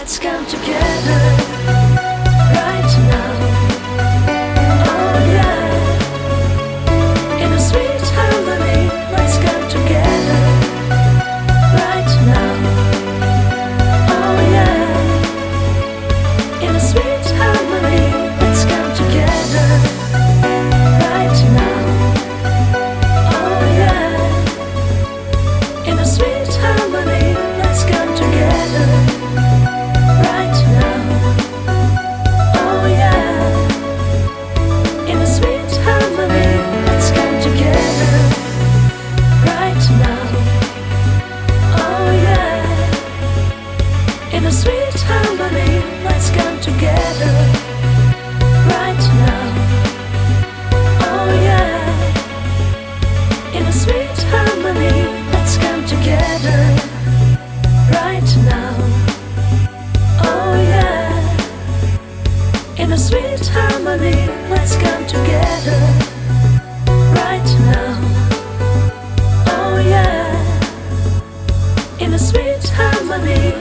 let's come together right now. Oh yeah, in a sweet harmony, let's come together right now. Oh yeah, in a sweet harmony, let's come together right now. Oh yeah, in a sweet harmony, let's come together right now. Oh yeah, in a sweet harmony, let's come together right now. Oh yeah, in a sweet harmony, let's come together right now. Oh yeah, in a sweet harmony, let's come together right now. Oh yeah, in a sweet harmony, let's come together right now. Oh yeah, in a sweet harmony,